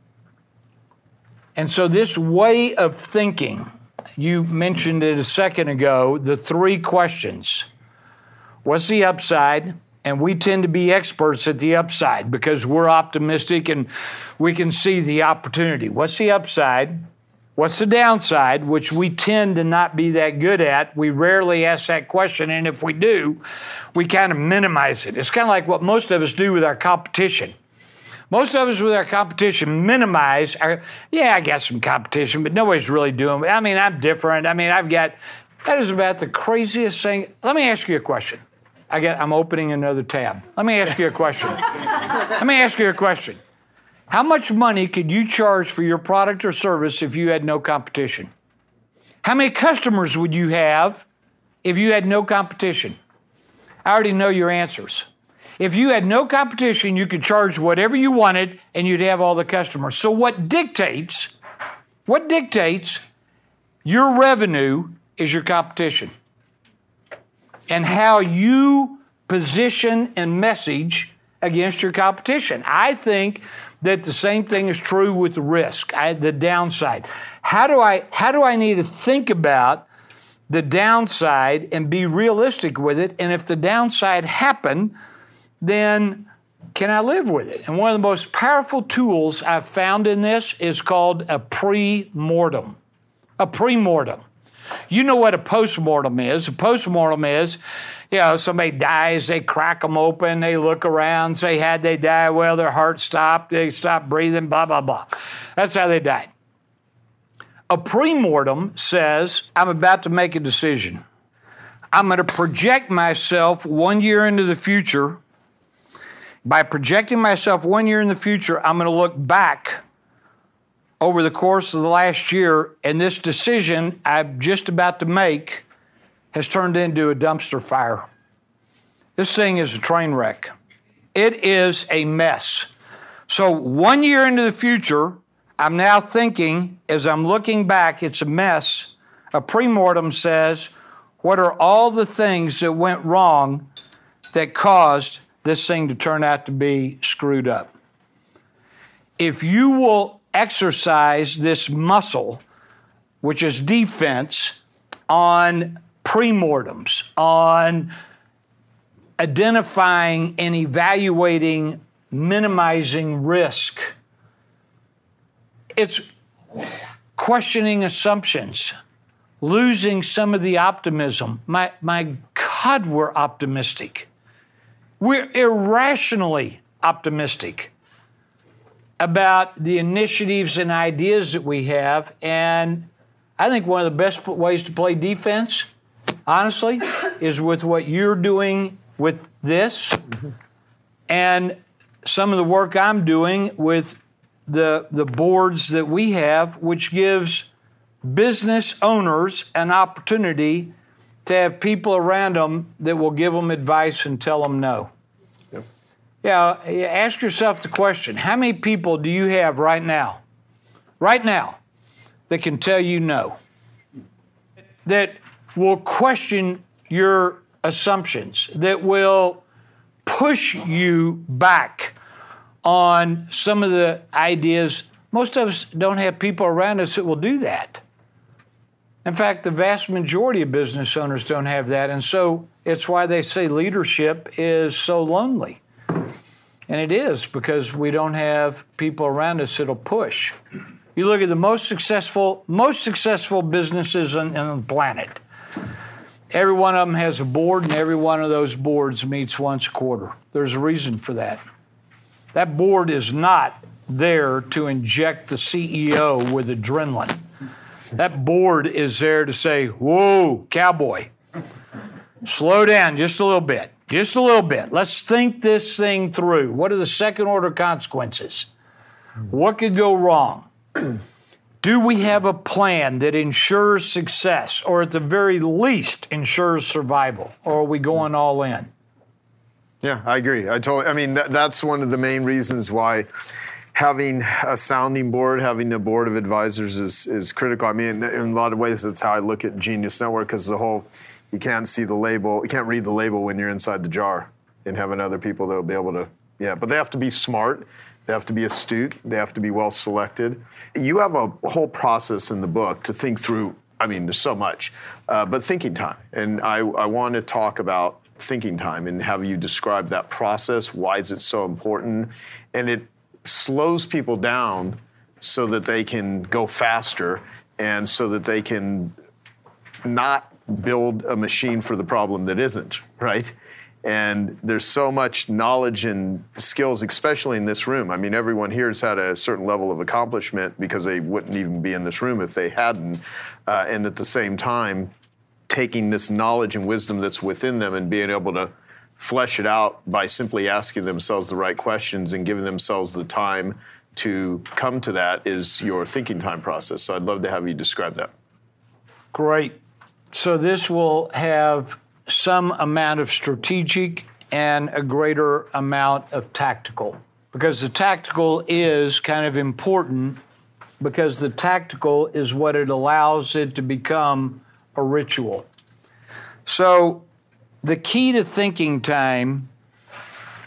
And so this way of thinking, you mentioned it a second ago, the three questions. What's the upside? And we tend to be experts at the upside because we're optimistic and we can see the opportunity. What's the upside? What's the downside, which we tend to not be that good at? We rarely ask that question, and if we do, we kind of minimize it. It's kind of like what most of us do with our competition. Most of us with our competition minimize our, yeah, I got some competition, but nobody's really doing it. I mean, I'm different. I mean, I've got, that is about the craziest thing. Let me ask you a question. I get, I'm opening another tab. Let me ask you a question. Let me ask you a question. How much money could you charge for your product or service if you had no competition? How many customers would you have if you had no competition? I already know your answers. If you had no competition, you could charge whatever you wanted and you'd have all the customers. So what dictates, what dictates your revenue is your competition. And how you position and message against your competition. I think that the same thing is true with the risk, I, the downside. How do I, how do I need to think about the downside and be realistic with it? And if the downside happened, then can I live with it? And one of the most powerful tools I've found in this is called a pre-mortem. A pre-mortem. You know what a post-mortem is. A post-mortem is, you know, somebody dies, they crack them open, they look around, say, how'd they die? Well, their heart stopped, they stopped breathing, blah, blah, blah. That's how they died. A pre-mortem says, I'm about to make a decision. I'm going to project myself one year into the future. By projecting myself one year in the future, I'm going to look back over the course of the last year, and this decision I'm just about to make has turned into a dumpster fire. This thing is a train wreck. It is a mess. So one year into the future, I'm now thinking, as I'm looking back, it's a mess. A pre-mortem says, what are all the things that went wrong that caused this thing to turn out to be screwed up? If you will exercise this muscle, which is defense, on pre-mortems, on identifying and evaluating, minimizing risk, it's questioning assumptions, losing some of the optimism. My, my God, we're optimistic. We're irrationally optimistic about the initiatives and ideas that we have. And I think one of the best ways to play defense, honestly, is with what you're doing with this mm-hmm. and some of the work I'm doing with the, the boards that we have, which gives business owners an opportunity to have people around them that will give them advice and tell them no. Yeah, ask yourself the question, how many people do you have right now, right now, that can tell you no, that will question your assumptions, that will push you back on some of the ideas? Most of us don't have people around us that will do that. In fact, the vast majority of business owners don't have that, and so it's why they say leadership is so lonely. And it is, because we don't have people around us that'll push. You look at the most successful, most successful businesses on, on the planet. Every one of them has a board, and every one of those boards meets once a quarter. There's a reason for that. That board is not there to inject the C E O with adrenaline. That board is there to say, whoa, cowboy, slow down just a little bit. Just a little bit. Let's think this thing through. What are the second order consequences? What could go wrong? Do we have a plan that ensures success, or at the very least ensures survival? Or are we going all in? Yeah, I agree. I totally, I mean, that, that's one of the main reasons why having a sounding board, having a board of advisors is, is critical. I mean, in a lot of ways, that's how I look at Genius Network, because the whole, you can't see the label, you can't read the label when you're inside the jar, and having other people that will be able to, yeah, but they have to be smart, they have to be astute, they have to be well selected. You have a whole process in the book to think through. I mean, there's so much, uh, but thinking time. And I, I want to talk about thinking time and have you describe that process. Why is it so important? And it slows people down so that they can go faster and so that they can not build a machine for the problem that isn't, right? And there's so much knowledge and skills, especially in this room. I mean, everyone here has had a certain level of accomplishment because they wouldn't even be in this room if they hadn't. Uh, and at the same time, taking this knowledge and wisdom that's within them and being able to flesh it out by simply asking themselves the right questions and giving themselves the time to come to that is your thinking time process. So I'd love to have you describe that. Great. So this will have some amount of strategic and a greater amount of tactical, because the tactical is kind of important, because the tactical is what it allows it to become a ritual. So the key to thinking time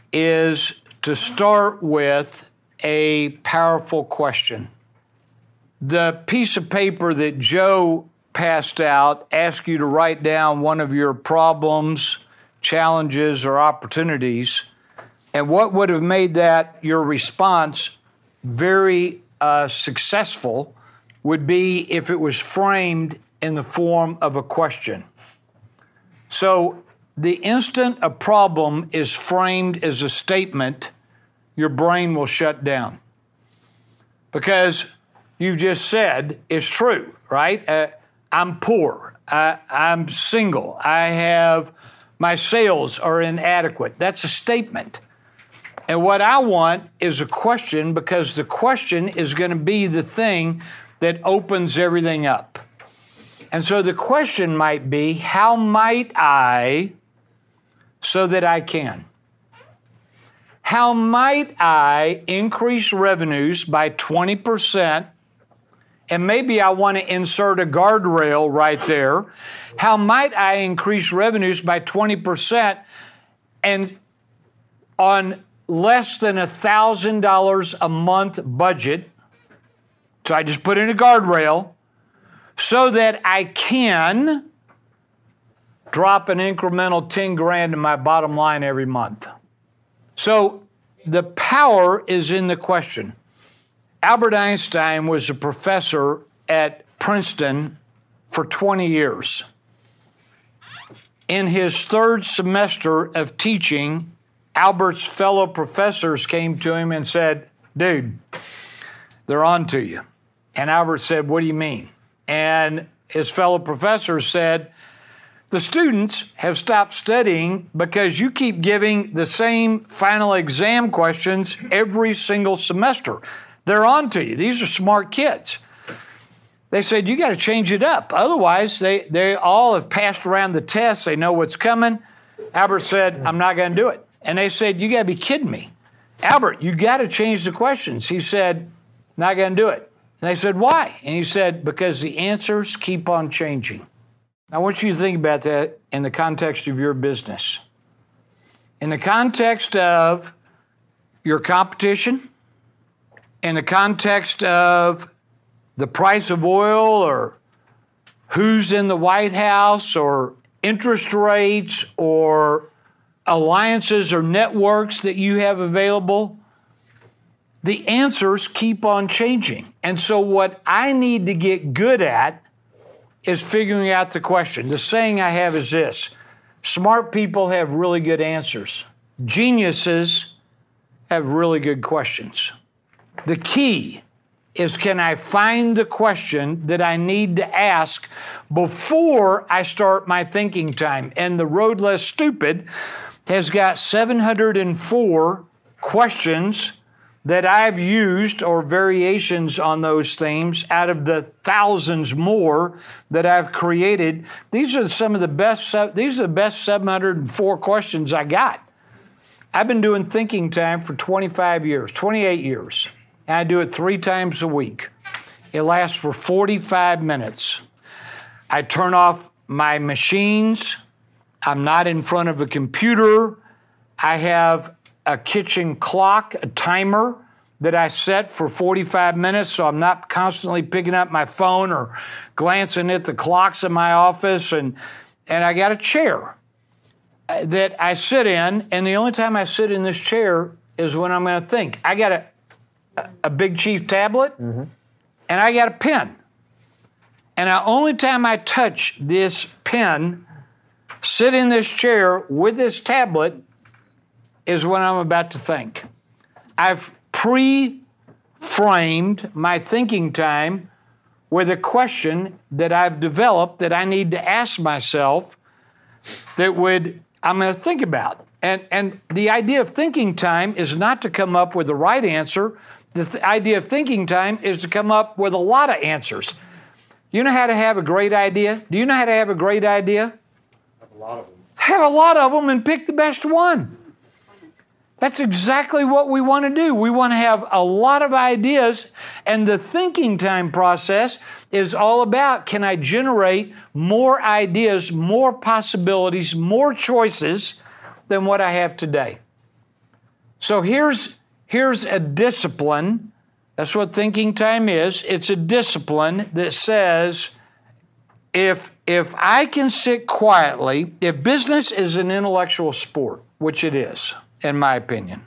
is to start with a powerful question. the piece of paper that Joe passed out asks you to write down one of your problems, challenges, or opportunities. And what would have made that your response very uh, successful would be if it was framed in the form of a question. So the instant a problem is framed as a statement, your brain will shut down. Because you've just said it's true, right? Uh, I'm poor. I, I'm single. I have, my sales are inadequate. That's a statement. And what I want is a question, because the question is going to be the thing that opens everything up. And so the question might be, how might I so that I can? How might I increase revenues by twenty percent? And maybe I want to insert a guardrail right there. How might I increase revenues by twenty percent and on less than one thousand dollars a month budget? So I just put in a guardrail so that I can drop an incremental ten grand in my bottom line every month. So the power is in the question. Albert Einstein was a professor at Princeton for twenty years. In his third semester of teaching, Albert's fellow professors came to him and said, dude, they're on to you. And Albert said, what do you mean? And his fellow professors said, the students have stopped studying because you keep giving the same final exam questions every single semester. They're on to you. These are smart kids. They said, you got to change it up. Otherwise, they, they all have passed around the test. They know what's coming. Albert said, I'm not going to do it. And they said, you got to be kidding me. Albert, you got to change the questions. He said, not going to do it. And they said, why? And he said, because the answers keep on changing. I want you to think about that in the context of your business. In the context of your competition, in the context of the price of oil or who's in the White House or interest rates or alliances or networks that you have available, the answers keep on changing. And so what I need to get good at is figuring out the question. The saying I have is this: smart people have really good answers. Geniuses have really good questions. The key is, can I find the question that I need to ask before I start my thinking time? And the Road Less Stupid has got seven hundred four questions that I've used, or variations on those themes, out of the thousands more that I've created. These are some of the best, these are the best seven hundred four questions I got. I've been doing thinking time for twenty-five years, twenty-eight years, and I do it three times a week. It lasts for forty-five minutes. I turn off my machines. I'm not in front of a computer. I have a kitchen clock, a timer that I set for forty-five minutes, so I'm not constantly picking up my phone or glancing at the clocks in my office. And, and I got a chair that I sit in, and the only time I sit in this chair is when I'm going to think. I got a, a Big Chief tablet, mm-hmm. and I got a pen. And the only time I touch this pen, sit in this chair with this tablet, is when I'm about to think. I've pre-framed my thinking time with a question that I've developed that I need to ask myself that would, I'm going to think about. And, and the idea of thinking time is not to come up with the right answer. The th- idea of thinking time is to come up with a lot of answers. You know how to have a great idea? Do you know how to have a great idea? Have a lot of them. Have a lot of them and pick the best one. That's exactly what we want to do. We want to have a lot of ideas, and the thinking time process is all about, can I generate more ideas, more possibilities, more choices than what I have today? So here's, here's a discipline That's what thinking time is. It's a discipline that says, if, if I can sit quietly, if business is an intellectual sport, which it is, in my opinion,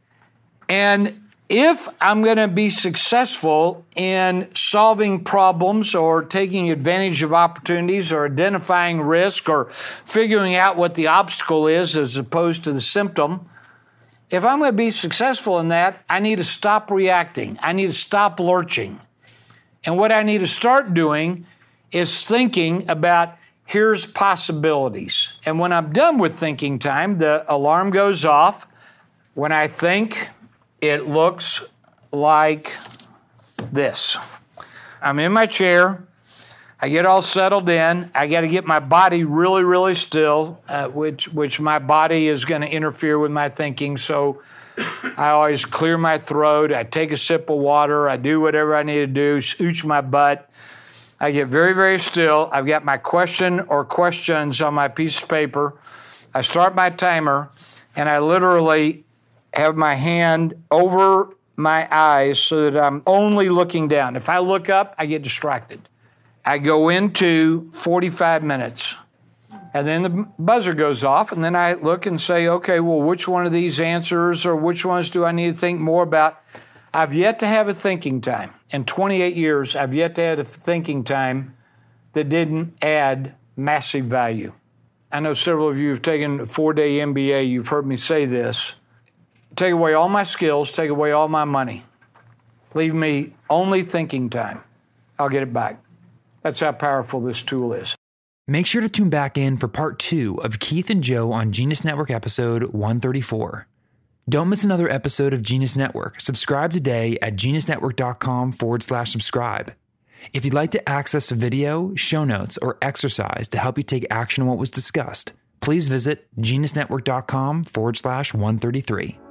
and if I'm going to be successful in solving problems or taking advantage of opportunities or identifying risk or figuring out what the obstacle is as opposed to the symptom, if I'm going to be successful in that, I need to stop reacting. I need to stop lurching. And what I need to start doing is thinking about, here's possibilities. And when I'm done with thinking time, the alarm goes off. When I think, it looks like this. I'm in my chair. I get all settled in. I got to get my body really, really still, uh, which which my body is going to interfere with my thinking. So I always clear my throat. I take a sip of water. I do whatever I need to do, ooch my butt. I get very, very still. I've got my question or questions on my piece of paper. I start my timer, and I literally have my hand over my eyes so that I'm only looking down. If I look up, I get distracted. I go into forty-five minutes, and then the buzzer goes off, and then I look and say, okay, well, which one of these answers or which ones do I need to think more about? I've yet to have a thinking time. In twenty-eight years, I've yet to have a thinking time that didn't add massive value. I know several of you have taken a four-day M B A. You've heard me say this. Take away all my skills, take away all my money. Leave me only thinking time. I'll get it back. That's how powerful this tool is. Make sure to tune back in for part two of Keith and Joe on Genius Network episode one thirty-four. Don't miss another episode of Genius Network. Subscribe today at geniusnetwork.com forward slash subscribe. If you'd like to access a video, show notes, or exercise to help you take action on what was discussed, please visit geniusnetwork.com forward slash 133.